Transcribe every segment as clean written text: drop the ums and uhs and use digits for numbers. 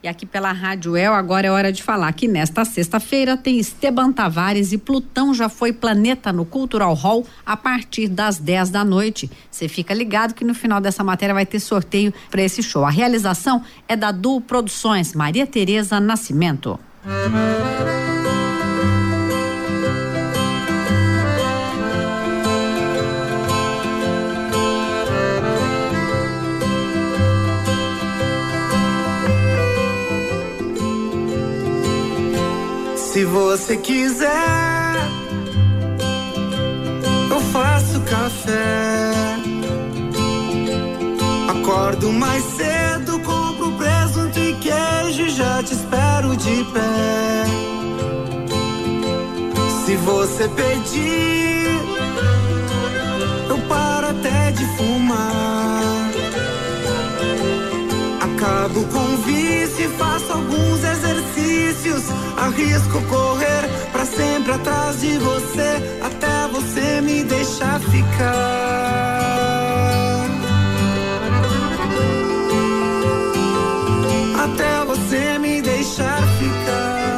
E aqui pela Rádio El, agora é hora de falar que nesta sexta-feira tem Esteban Tavares e Plutão Já Foi Planeta no Cultural Hall a partir das 10 da noite. Você fica ligado que no final dessa matéria vai ter sorteio para esse show. A realização é da Du Produções, Maria Tereza Nascimento. Se você quiser, eu faço café. Acordo mais cedo, compro presunto e queijo e já te espero de pé. Se você pedir, eu paro até de fumar. Acabo com o vício e faço alguns exercícios. Arrisco correr pra sempre atrás de você, até você me deixar ficar. Até você me deixar ficar.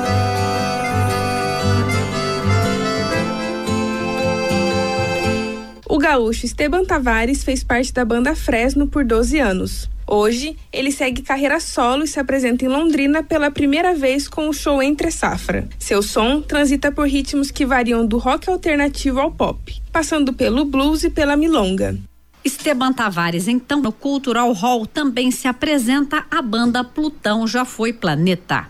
O gaúcho Esteban Tavares fez parte da banda Fresno por 12 anos. Hoje, ele segue carreira solo e se apresenta em Londrina pela primeira vez com o show Entre Safra. Seu som transita por ritmos que variam do rock alternativo ao pop, passando pelo blues e pela milonga. Esteban Tavares, então, no Cultural Hall também se apresenta a banda Plutão Já Foi Planeta.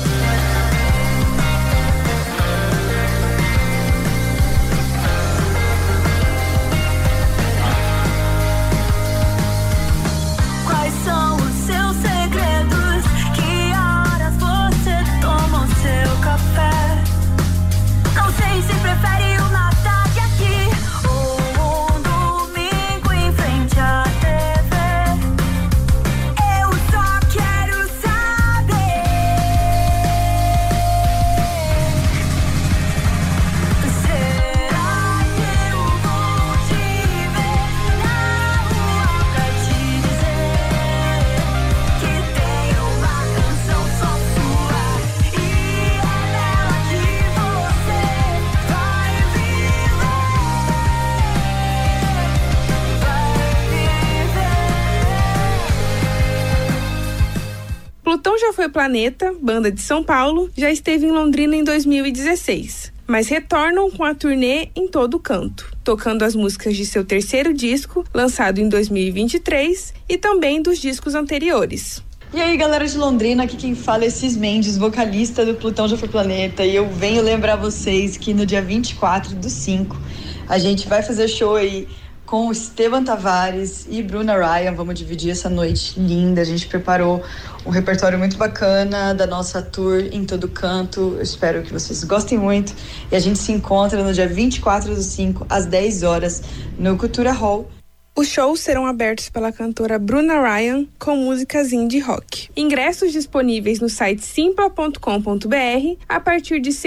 Plutão Já Foi Planeta, banda de São Paulo, já esteve em Londrina em 2016, mas retornam com a turnê em todo canto, tocando as músicas de seu terceiro disco, lançado em 2023, e também dos discos anteriores. E aí, galera de Londrina, aqui quem fala é Cis Mendes, vocalista do Plutão Já Foi Planeta, e eu venho lembrar vocês que no dia 24/5 a gente vai fazer show aí com o Esteban Tavares e Bruna Ryan. Vamos dividir essa noite linda. A gente preparou um repertório muito bacana da nossa tour em todo canto. Eu espero que vocês gostem muito. E a gente se encontra no dia 24/5, às 10 horas, no Cultura Hall. Os shows serão abertos pela cantora Bruna Ryan com músicas indie rock. Ingressos disponíveis no site simpla.com.br a partir de R$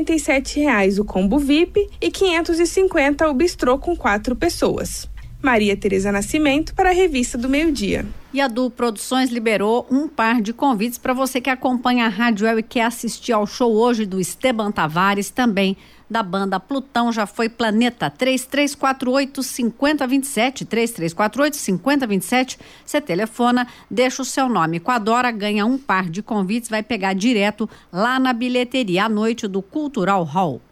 187 o combo VIP e R$ 550 o bistrô com 4 pessoas. Maria Tereza Nascimento para a Revista do Meio-Dia. E a Du Produções liberou um par de convites para você que acompanha a Rádio El e quer assistir ao show hoje do Esteban Tavares, também da banda Plutão Já Foi Planeta. 3348-5027, 3348-5027. Você telefona, deixa o seu nome. Coadora ganha um par de convites, vai pegar direto lá na bilheteria à noite do Cultural Hall.